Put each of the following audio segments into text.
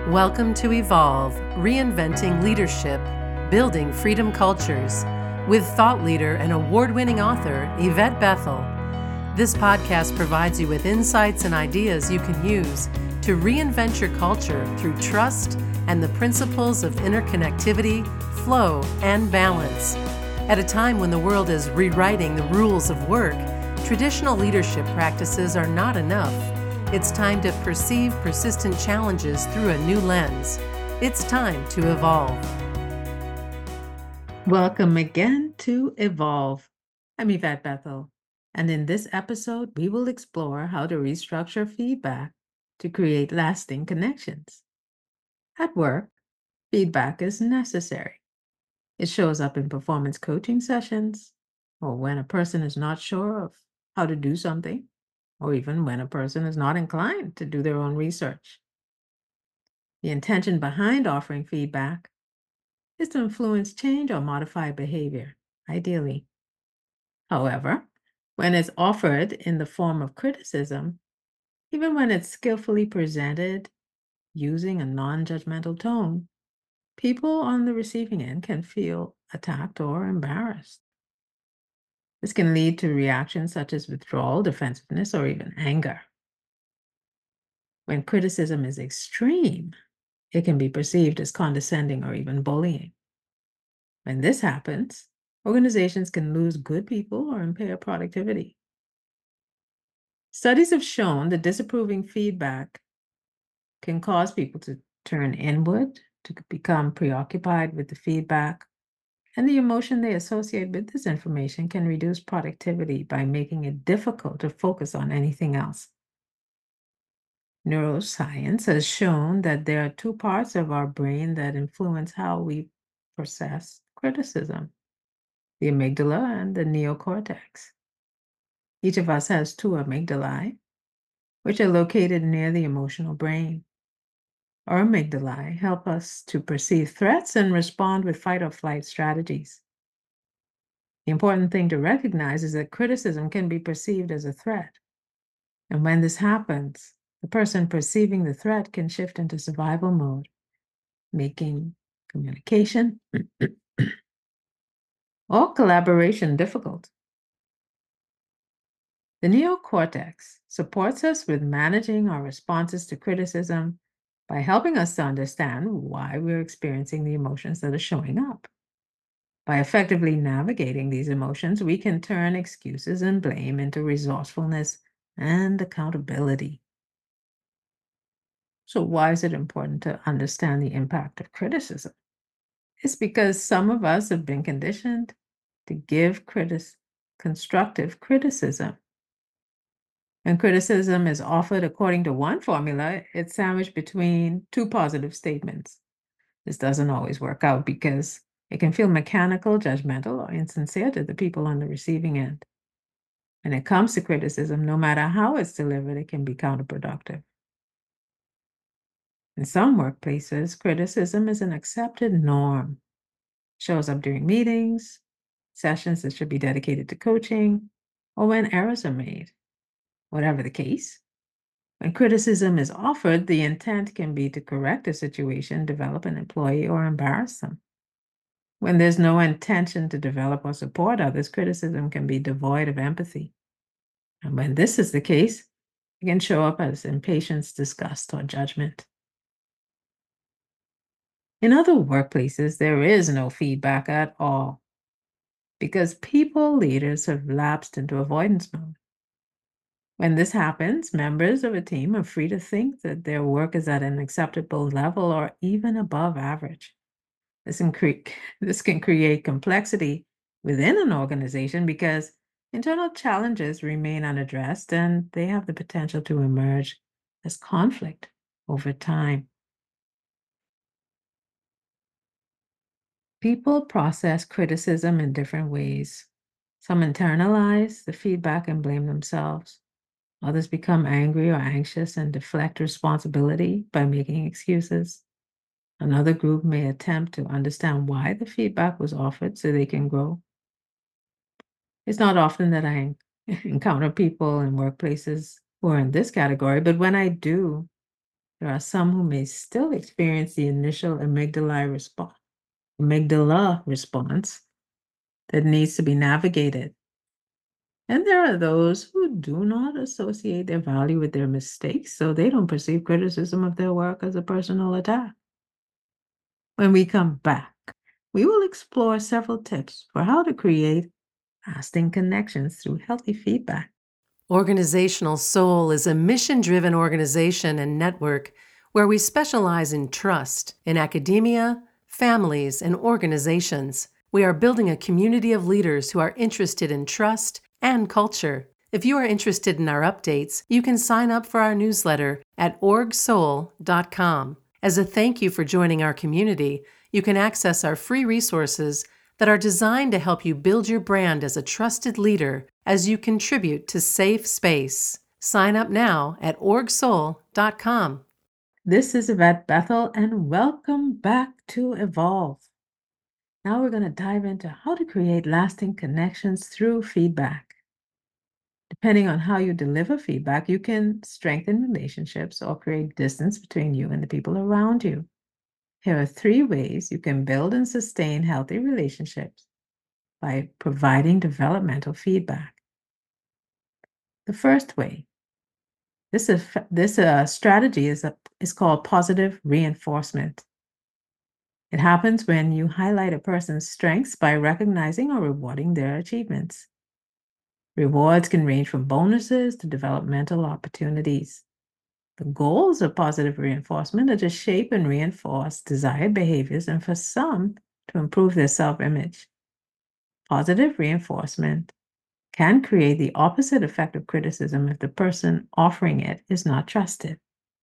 Welcome to Evolve, Reinventing Leadership, Building Freedom Cultures, with thought leader and award-winning author Yvette Bethel. This podcast provides you with insights and ideas you can use to reinvent your culture through trust and the principles of interconnectivity, flow, and balance. At a time when the world is rewriting the rules of work, traditional leadership practices are not enough. It's time to perceive persistent challenges through a new lens. It's time to evolve. Welcome again to Evolve. I'm Yvette Bethel, and in this episode, we will explore how to restructure feedback to create lasting connections. At work, feedback is necessary. It shows up in performance coaching sessions, or when a person is not sure of how to do something, or even when a person is not inclined to do their own research. The intention behind offering feedback is to influence change or modify behavior, ideally. However, when it's offered in the form of criticism, even when it's skillfully presented using a non-judgmental tone, people on the receiving end can feel attacked or embarrassed. This can lead to reactions such as withdrawal, defensiveness, or even anger. When criticism is extreme, it can be perceived as condescending or even bullying. When this happens, organizations can lose good people or impair productivity. Studies have shown that disapproving feedback can cause people to turn inward, to become preoccupied with the feedback, and the emotion they associate with this information can reduce productivity by making it difficult to focus on anything else. Neuroscience has shown that there are two parts of our brain that influence how we process criticism: the amygdala and the neocortex. Each of us has two amygdalae, which are located near the emotional brain. Our amygdalae help us to perceive threats and respond with fight or flight strategies. The important thing to recognize is that criticism can be perceived as a threat. And when this happens, the person perceiving the threat can shift into survival mode, making communication or collaboration difficult. The neocortex supports us with managing our responses to criticism by helping us to understand why we're experiencing the emotions that are showing up. By effectively navigating these emotions, we can turn excuses and blame into resourcefulness and accountability. So why is it important to understand the impact of criticism? It's because some of us have been conditioned to give constructive criticism. When criticism is offered according to one formula, it's sandwiched between two positive statements. This doesn't always work out because it can feel mechanical, judgmental, or insincere to the people on the receiving end. When it comes to criticism, no matter how it's delivered, it can be counterproductive. In some workplaces, criticism is an accepted norm. It shows up during meetings, sessions that should be dedicated to coaching, or when errors are made. Whatever the case, when criticism is offered, the intent can be to correct a situation, develop an employee, or embarrass them. When there's no intention to develop or support others, criticism can be devoid of empathy. And when this is the case, it can show up as impatience, disgust, or judgment. In other workplaces, there is no feedback at all because people leaders have lapsed into avoidance mode. When this happens, members of a team are free to think that their work is at an acceptable level or even above average. This can create complexity within an organization because internal challenges remain unaddressed and they have the potential to emerge as conflict over time. People process criticism in different ways. Some internalize the feedback and blame themselves. Others become angry or anxious and deflect responsibility by making excuses. Another group may attempt to understand why the feedback was offered so they can grow. It's not often that I encounter people in workplaces who are in this category, but when I do, There are some who may still experience the initial amygdala response that needs to be navigated. And there are those who do not associate their value with their mistakes, so they don't perceive criticism of their work as a personal attack. When we come back, we will explore several tips for how to create lasting connections through healthy feedback. Organizational Soul is a mission driven organization and network where we specialize in trust in academia, families, and organizations. We are building a community of leaders who are interested in trust and culture. If you are interested in our updates, you can sign up for our newsletter at orgsoul.com. As a thank you for joining our community, you can access our free resources that are designed to help you build your brand as a trusted leader as you contribute to safe space. Sign up now at orgsoul.com. This is Yvette Bethel, and welcome back to Evolve. Now we're going to dive into how to create lasting connections through feedback. Depending on how you deliver feedback, you can strengthen relationships or create distance between you and the people around you. Here are 3 ways you can build and sustain healthy relationships by providing developmental feedback. The first way, this strategy is called positive reinforcement. It happens when you highlight a person's strengths by recognizing or rewarding their achievements. Rewards can range from bonuses to developmental opportunities. The goals of positive reinforcement are to shape and reinforce desired behaviors and for some to improve their self-image. Positive reinforcement can create the opposite effect of criticism if the person offering it is not trusted.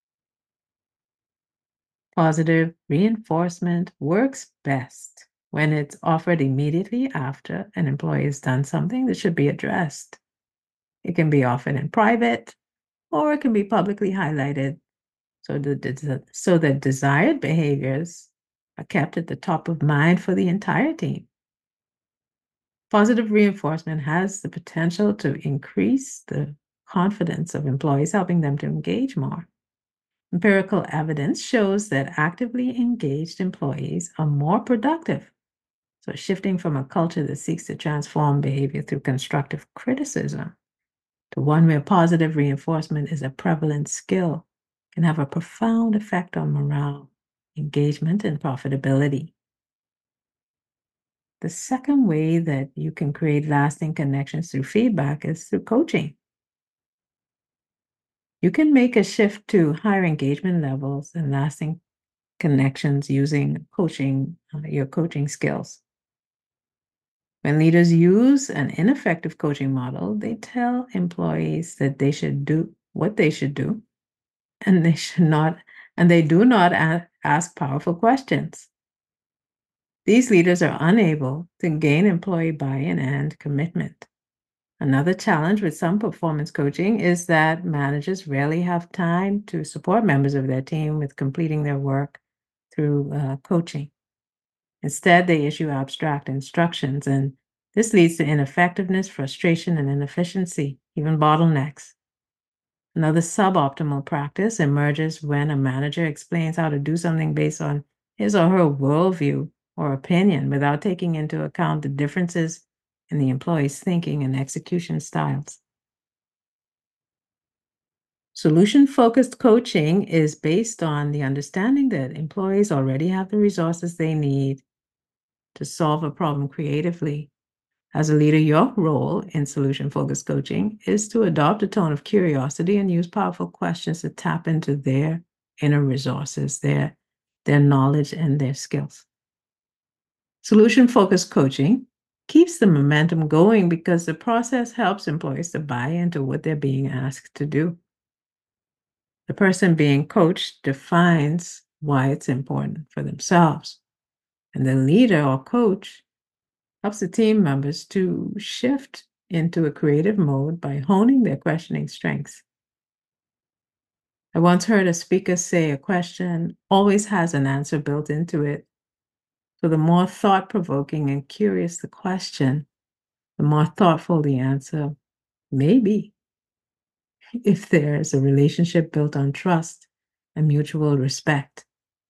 Positive reinforcement works best when it's offered immediately after an employee has done something that should be addressed. It can be offered in private, or it can be publicly highlighted so that desired behaviors are kept at the top of mind for the entire team. Positive reinforcement has the potential to increase the confidence of employees, helping them to engage more. Empirical evidence shows that actively engaged employees are more productive. So, shifting from a culture that seeks to transform behavior through constructive criticism to one where positive reinforcement is a prevalent skill can have a profound effect on morale, engagement, and profitability. The second way that you can create lasting connections through feedback is through coaching. You can make a shift to higher engagement levels and lasting connections using your coaching skills. When leaders use an ineffective coaching model, they tell employees that they should do what they should do, and they do not ask powerful questions. These leaders are unable to gain employee buy-in and commitment. Another challenge with some performance coaching is that managers rarely have time to support members of their team with completing their work through coaching. Instead, they issue abstract instructions, and this leads to ineffectiveness, frustration, and inefficiency, even bottlenecks. Another suboptimal practice emerges when a manager explains how to do something based on his or her worldview or opinion without taking into account the differences in the employee's thinking and execution styles. Solution-focused coaching is based on the understanding that employees already have the resources they need to solve a problem creatively. As a leader, your role in solution-focused coaching is to adopt a tone of curiosity and use powerful questions to tap into their inner resources, their knowledge, and their skills. Solution-focused coaching keeps the momentum going because the process helps employees to buy into what they're being asked to do. The person being coached defines why it's important for themselves, and the leader or coach helps the team members to shift into a creative mode by honing their questioning strengths. I once heard a speaker say a question always has an answer built into it. So the more thought provoking and curious the question, the more thoughtful the answer may be. If there is a relationship built on trust, and mutual respect.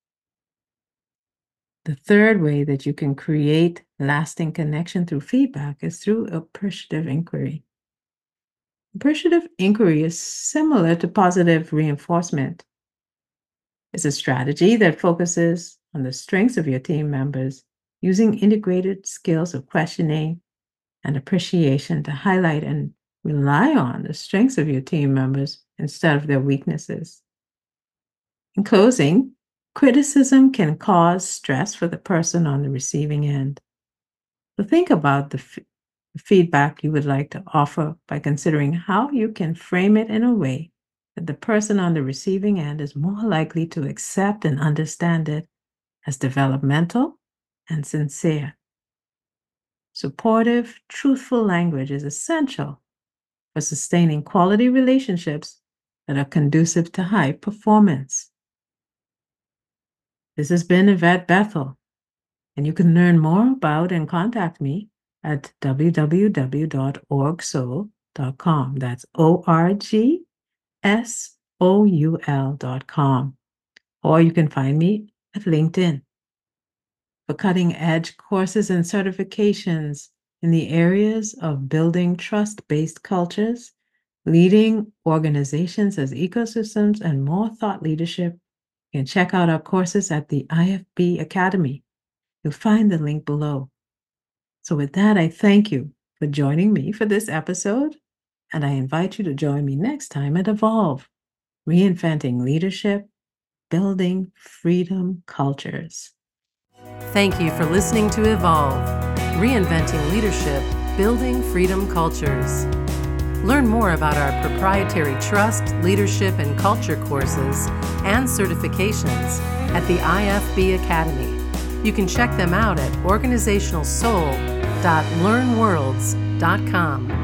The third way that you can create lasting connection through feedback is through appreciative inquiry. Appreciative inquiry is similar to positive reinforcement. It's a strategy that focuses on the strengths of your team members using integrated skills of questioning and appreciation to highlight and rely on the strengths of your team members instead of their weaknesses. In closing, criticism can cause stress for the person on the receiving end. So think about the feedback you would like to offer by considering how you can frame it in a way that the person on the receiving end is more likely to accept and understand it as developmental and sincere. Supportive, truthful language is essential for sustaining quality relationships that are conducive to high performance. This has been Yvette Bethel, and you can learn more about and contact me at www.orgsoul.com. That's ORGSOUL.com. Or you can find me at LinkedIn. For cutting edge courses and certifications in the areas of building trust-based cultures, leading organizations as ecosystems, and more thought leadership, you can check out our courses at the IFB Academy. You'll find the link below. So with that, I thank you for joining me for this episode, and I invite you to join me next time at Evolve, Reinventing Leadership, Building Freedom Cultures. Thank you for listening to Evolve, Reinventing Leadership, Building Freedom Cultures. Learn more about our proprietary trust, leadership, and culture courses and certifications at the IFB Academy. You can check them out at organizationalsoul.learnworlds.com.